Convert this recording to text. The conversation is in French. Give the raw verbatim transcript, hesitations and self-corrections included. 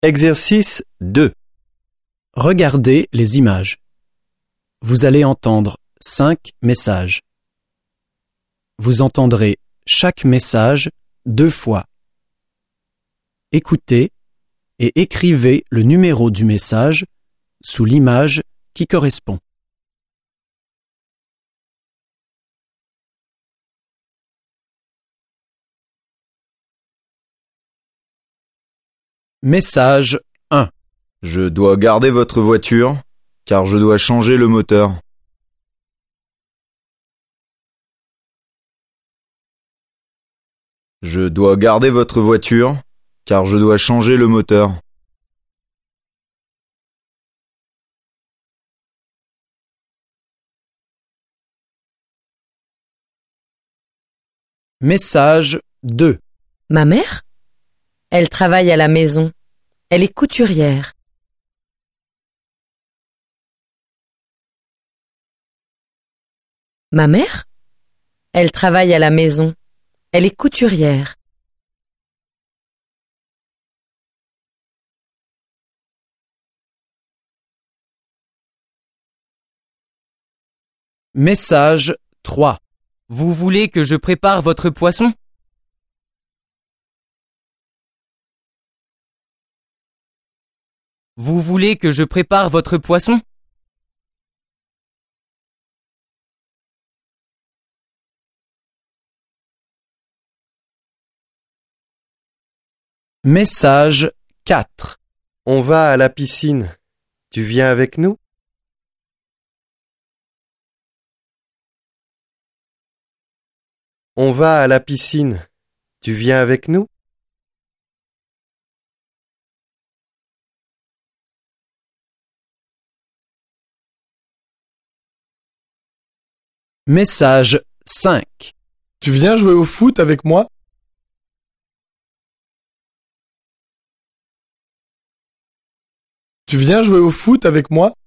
Exercice deux. Regardez les images. Vous allez entendre cinq messages. Vous entendrez chaque message deux fois. Écoutez et écrivez le numéro du message sous l'image qui correspond. Message un. Je dois garder votre voiture, car je dois changer le moteur. Je dois garder votre voiture, car je dois changer le moteur. Message deux. Ma mère? Elle travaille à la maison. Elle est couturière. Ma mère? Elle travaille à la maison. Elle est couturière. Message trois. Vous voulez que je prépare votre poisson? Vous voulez que je prépare votre poisson? Message quatre. On va à la piscine. Tu viens avec nous? On va à la piscine. Tu viens avec nous? Message cinq. Tu viens jouer au foot avec moi? Tu viens jouer au foot avec moi?